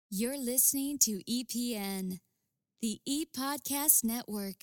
You're listening to EPN, the ePodcast Network.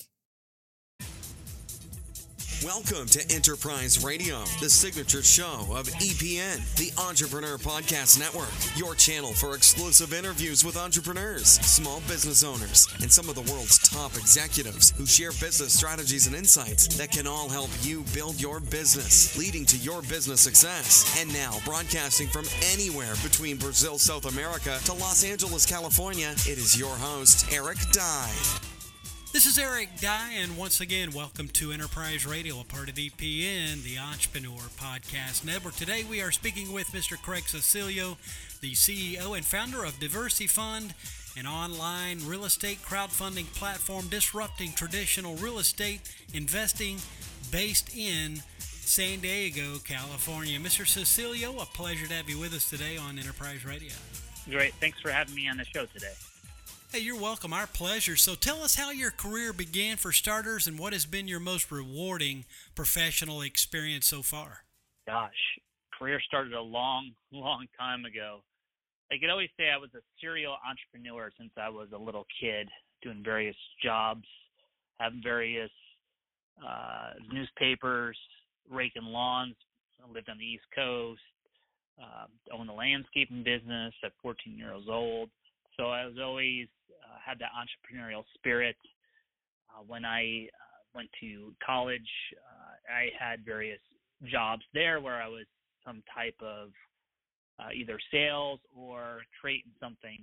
Welcome to Enterprise Radio, the signature show of EPN, the Entrepreneur Podcast Network, your channel for exclusive interviews with entrepreneurs, small business owners, and some of the world's top executives who share business strategies and insights that can all help you build your business, leading to your business success. And now, broadcasting from anywhere between Brazil, South America to Los Angeles, California, it is your host, Eric Dye. This is Eric Dye, and once again, welcome to Enterprise Radio, a part of EPN, the Entrepreneur Podcast Network. Today, we are speaking with Mr. Craig Cecilio, the CEO and founder of Diversi Fund, an online real estate crowdfunding platform disrupting traditional real estate investing based in San Diego, California. Mr. Cecilio, a pleasure to have you with us today on Enterprise Radio. Great. Thanks for having me on the show today. Hey, you're welcome. Our pleasure. So tell us how your career began for starters and what has been your most rewarding professional experience so far. Gosh, career started a long time ago. I could always say I was a serial entrepreneur since I was a little kid, doing various jobs, having various newspapers, raking lawns. I lived on the East Coast, owned a landscaping business at 14 years old. So I was always had that entrepreneurial spirit. When I went to college, I had various jobs there where I was some type of either sales or creating something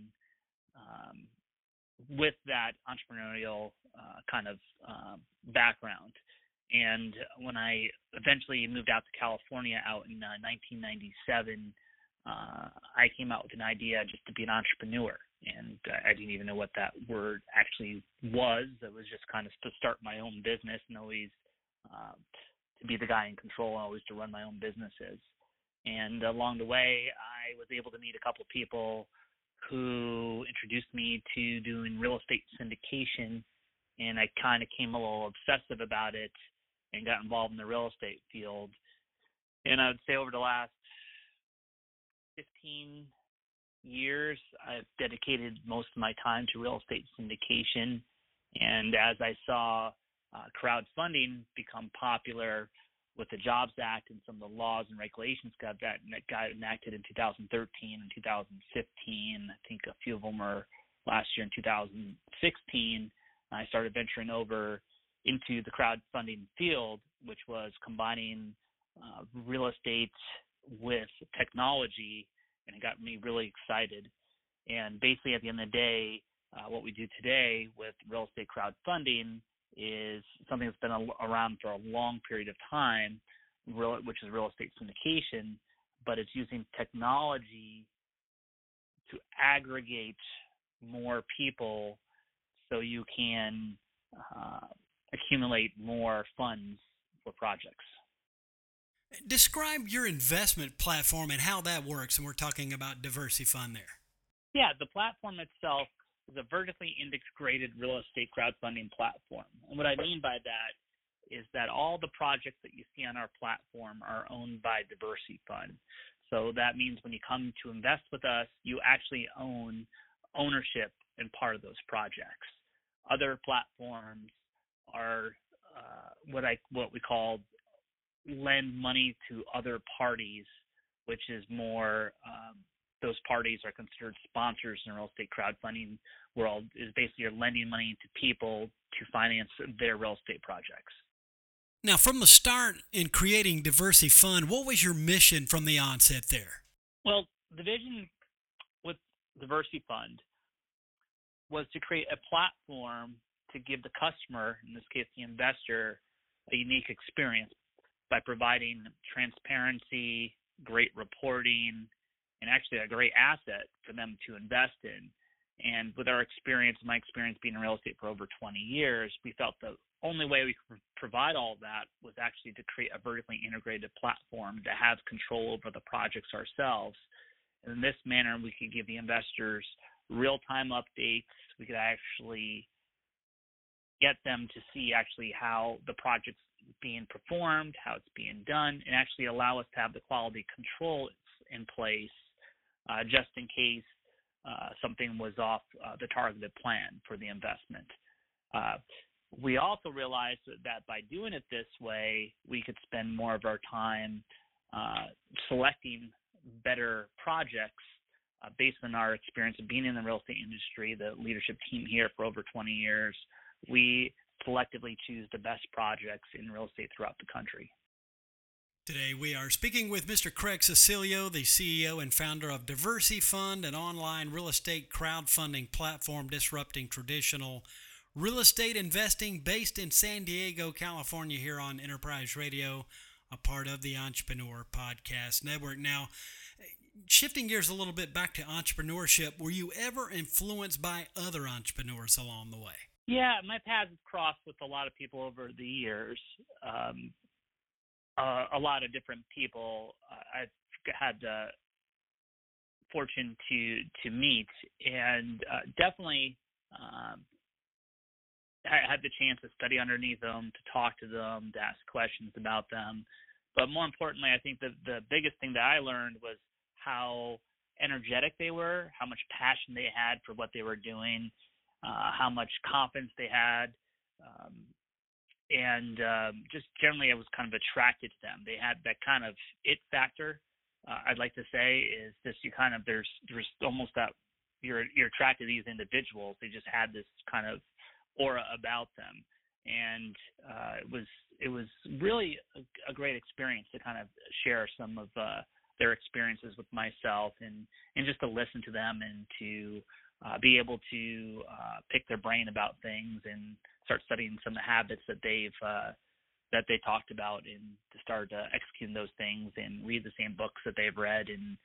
with that entrepreneurial kind of background. And when I eventually moved out to California out in 1997, I came out with an idea just to be an entrepreneur. And I didn't even know what that word actually was. It was just kind of to start my own business and always to be the guy in control and always to run my own businesses. And along the way, I was able to meet a couple of people who introduced me to doing real estate syndication. And I kind of came a little obsessive about it and got involved in the real estate field. And I would say over the last 15 years, I've dedicated most of my time to real estate syndication. And as I saw crowdfunding become popular with the Jobs Act and some of the laws and regulations that got enacted in 2013 and 2015, I think a few of them were last year in 2016, I started venturing over into the crowdfunding field, which was combining real estate with technology, and it got me really excited. And basically, at the end of the day, what we do today with real estate crowdfunding is something that's been around for a long period of time, which is real estate syndication, but it's using technology to aggregate more people so you can accumulate more funds for projects. Describe your investment platform and how that works, and we're talking about Diversi Fund there. Yeah, the platform itself is a vertically integrated real estate crowdfunding platform. And what I mean by that is that all the projects that you see on our platform are owned by Diversi Fund. So that means when you come to invest with us, you actually own ownership in part of those projects. Other platforms are what we call lend money to other parties, which is more those parties are considered sponsors in the real estate crowdfunding world, is basically you're lending money to people to finance their real estate projects. Now, from the start in creating Diversi Fund, what was your mission from the onset there? Well, the vision with Diversi Fund was to create a platform to give the customer, in this case the investor, a unique experience by providing transparency, great reporting, and actually a great asset for them to invest in. And with our experience, my experience being in real estate for over 20 years, we felt the only way we could provide all of that was actually to create a vertically integrated platform to have control over the projects ourselves. And in this manner, we could give the investors real-time updates. We could actually get them to see actually how the project's being performed, how it's being done, and actually allow us to have the quality control in place just in case something was off the targeted plan for the investment. We also realized that by doing it this way, we could spend more of our time selecting better projects based on our experience of being in the real estate industry, the leadership team here for over 20 years. We selectively choose the best projects in real estate throughout the country. Today we are speaking with Mr. Craig Cecilio, the CEO and founder of Diversi Fund, an online real estate crowdfunding platform disrupting traditional real estate investing, based in San Diego, California, here on Enterprise Radio, a part of the Entrepreneur Podcast Network. Now, shifting gears a little bit back to entrepreneurship, were you ever influenced by other entrepreneurs along the way? Yeah, my paths have crossed with a lot of people over the years. A lot of different people I've had the fortune to meet, and definitely I had the chance to study underneath them, to talk to them, to ask questions about them. But more importantly, I think that the biggest thing that I learned was how energetic they were, how much passion they had for what they were doing, how much confidence they had, and just generally I was kind of attracted to them. They had that kind of it factor. I'd like to say is just you kind of there's almost that you're attracted to these individuals. They just had this kind of aura about them, and it was really a great experience to kind of share some of their experiences with myself, and just to listen to them and to be able to pick their brain about things and start studying some of the habits that they talked about, and to start executing those things and read the same books that they've read, and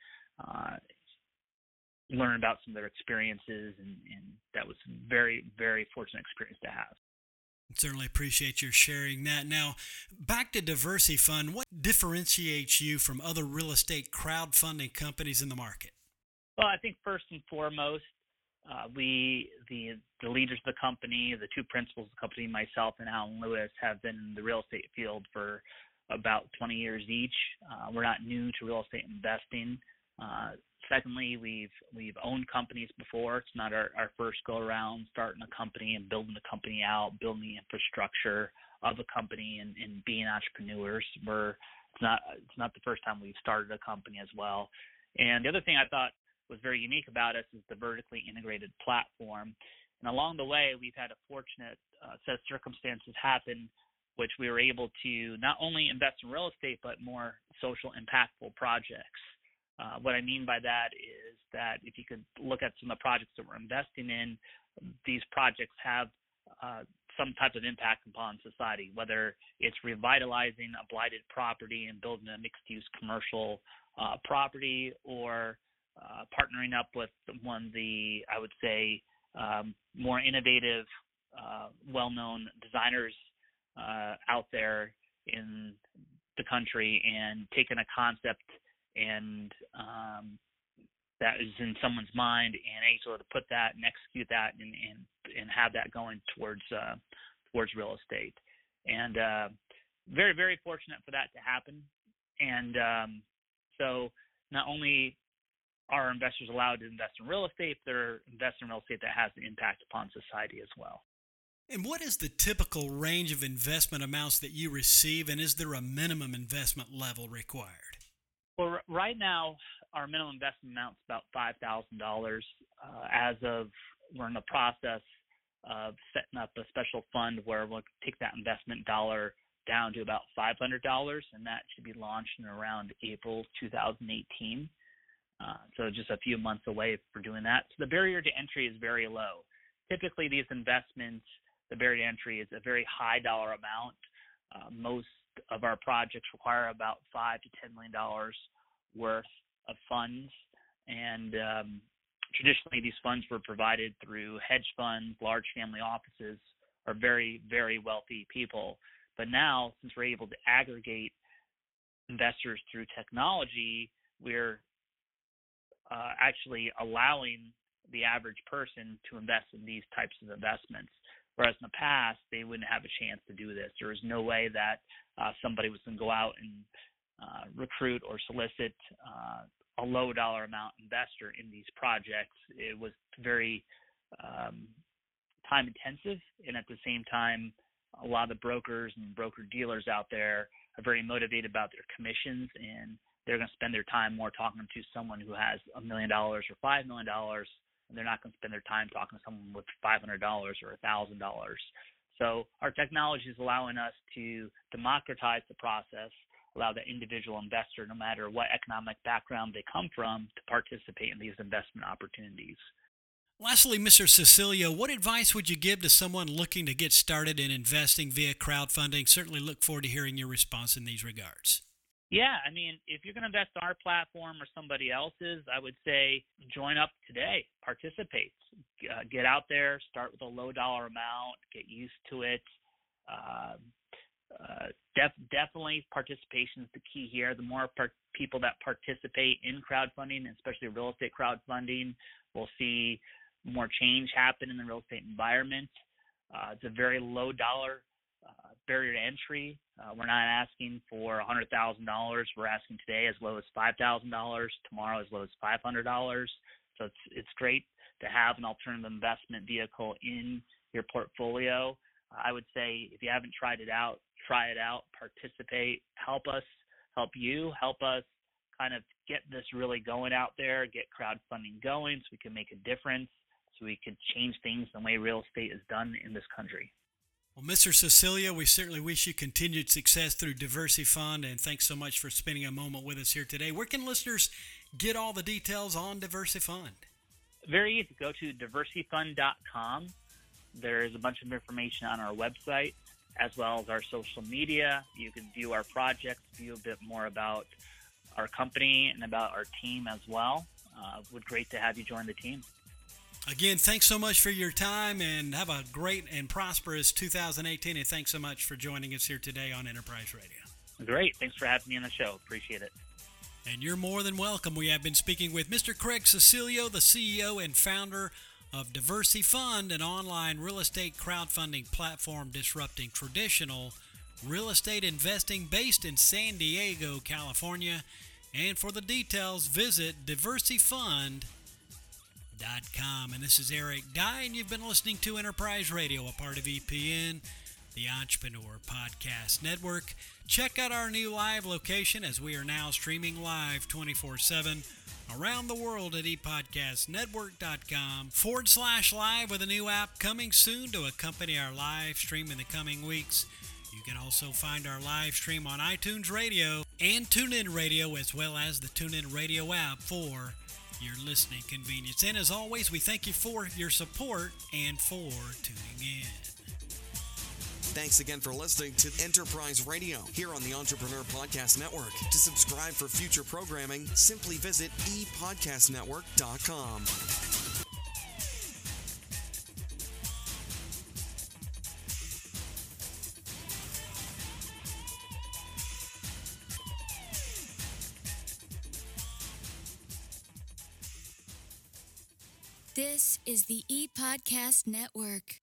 learn about some of their experiences, and that was very, very fortunate experience to have. Certainly appreciate your sharing that. Now, back to Diversi Fund, what differentiates you from other real estate crowdfunding companies in the market? Well, I think first and foremost, the leaders of the company, the two principals of the company, myself and Alan Lewis, have been in the real estate field for about 20 years each. We're not new to real estate investing. Secondly, we've owned companies before. It's not our first go around starting a company and building the company out, building the infrastructure of a company, and being entrepreneurs. It's not the first time we've started a company as well. And the other thing I thought was very unique about us is the vertically integrated platform. And along the way, we've had a fortunate set of circumstances happen, which we were able to not only invest in real estate, but more social impactful projects. What I mean by that is that if you could look at some of the projects that we're investing in, these projects have some type of impact upon society, whether it's revitalizing a blighted property and building a mixed-use commercial property, or partnering up with one of the, I would say, more innovative, well-known designers out there in the country, and taking a concept and that is in someone's mind, and able to put that and execute that and have that going towards real estate. And very, very fortunate for that to happen. And so not only are investors allowed to invest in real estate, they're investing in real estate that has an impact upon society as well. And what is the typical range of investment amounts that you receive, and is there a minimum investment level required? Well, right now, our minimum investment amount is about $5,000. As of, we're in the process of setting up a special fund where we'll take that investment dollar down to about $500, and that should be launched in around April 2018. So just a few months away for doing that. So the barrier to entry is very low. Typically, these investments, the barrier to entry is a very high dollar amount. Most of our projects require about $5 to $10 million worth of funds, and traditionally these funds were provided through hedge funds, large family offices, or very, very wealthy people. But now, since we're able to aggregate investors through technology, we're actually allowing the average person to invest in these types of investments. Whereas in the past, they wouldn't have a chance to do this. There was no way that somebody was going to go out and recruit or solicit a low dollar amount investor in these projects. It was very time intensive, and at the same time, a lot of the brokers and broker dealers out there are very motivated about their commissions, and they're going to spend their time more talking to someone who has $1 million or $5 million, and they're not going to spend their time talking to someone with $500 or $1,000. So our technology is allowing us to democratize the process, allow the individual investor, no matter what economic background they come from, to participate in these investment opportunities. Lastly, Mr. Cecilio, what advice would you give to someone looking to get started in investing via crowdfunding? Certainly look forward to hearing your response in these regards. Yeah, I mean, if you're going to invest on our platform or somebody else's, I would say join up today, participate, get out there, start with a low dollar amount, get used to it. Definitely participation is the key here. The more people that participate in crowdfunding, especially real estate crowdfunding, we'll see more change happen in the real estate environment. It's a very low dollar barrier to entry. We're not asking for $100,000. We're asking today as low as $5,000, tomorrow as low as $500. So it's great to have an alternative investment vehicle in your portfolio. I would say if you haven't tried it out, try it out, participate, help us, help you, help us kind of get this really going out there, get crowdfunding going so we can make a difference, so we can change things the way real estate is done in this country. Well, Mr. Cecilio, we certainly wish you continued success through DiversiFund, and thanks so much for spending a moment with us here today. Where can listeners get all the details on DiversiFund? Very easy. Go to diversifund.com. There's a bunch of information on our website, as well as our social media. You can view our projects, view a bit more about our company and about our team as well. It would be great to have you join the team. Again, thanks so much for your time, and have a great and prosperous 2018, and thanks so much for joining us here today on Enterprise Radio. Great. Thanks for having me on the show. Appreciate it. And you're more than welcome. We have been speaking with Mr. Craig Cecilio, the CEO and founder of DiversiFund, an online real estate crowdfunding platform disrupting traditional real estate investing based in San Diego, California. And for the details, visit diversifund.com. And this is Eric Dye, and you've been listening to Enterprise Radio, a part of EPN, the Entrepreneur Podcast Network. Check out our new live location, as we are now streaming live 24/7 around the world at epodcastnetwork.com/live, with a new app coming soon to accompany our live stream in the coming weeks. You can also find our live stream on iTunes Radio and TuneIn Radio, as well as the TuneIn Radio app for your listening convenience. And as always, we thank you for your support and for tuning in. Thanks again for listening to Enterprise Radio here on the Entrepreneur Podcast Network. To subscribe for future programming, simply visit epodcastnetwork.com. This is the ePodcast Network.